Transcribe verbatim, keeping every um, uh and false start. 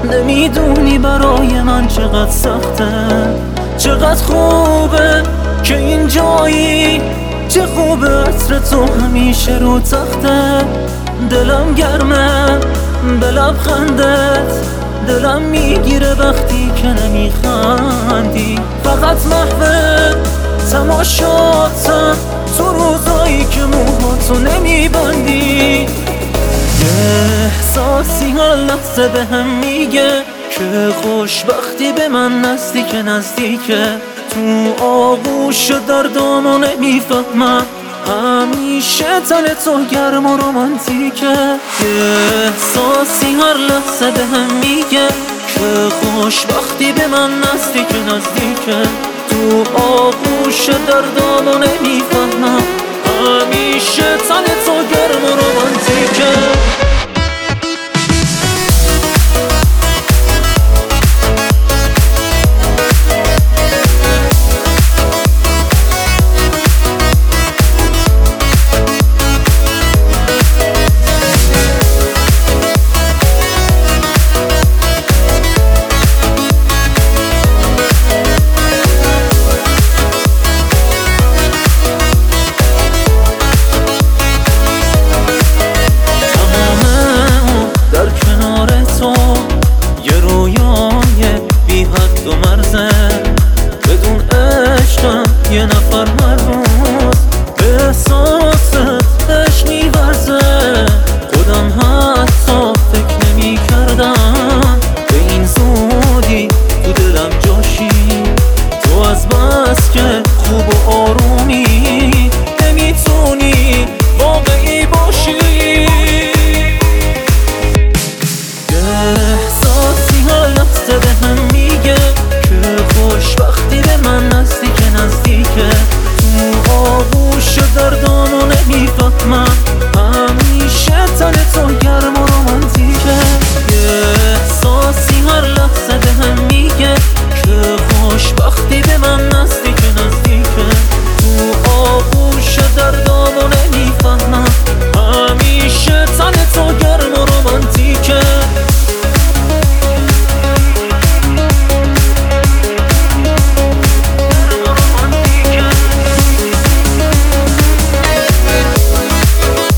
نمیدونی برای من چقدر سخته، چقدر خوبه که این جایی، چه خوبه عطر تو همیشه رو تخته. دلم گرمه به لبخندت، دلم میگیره وقتی که نمیخندی. فقط محو تماشاتم تو روزایی که موهاتو نمیبندی. یه احساسی هر لحظه به هم میگه که خوشبختی به من نزدیک نزدیکه. تو آغوش دردامو نمیفهمم، همیشه تن تو گرم و رومانتیکه. یه احساسی هر لحظه به هم میگه که خوشبختی به من نزدیک نزدیکه. تو آغوش دردامو نمیفهمم، همیشه تن تو گرم و رومانتیکه.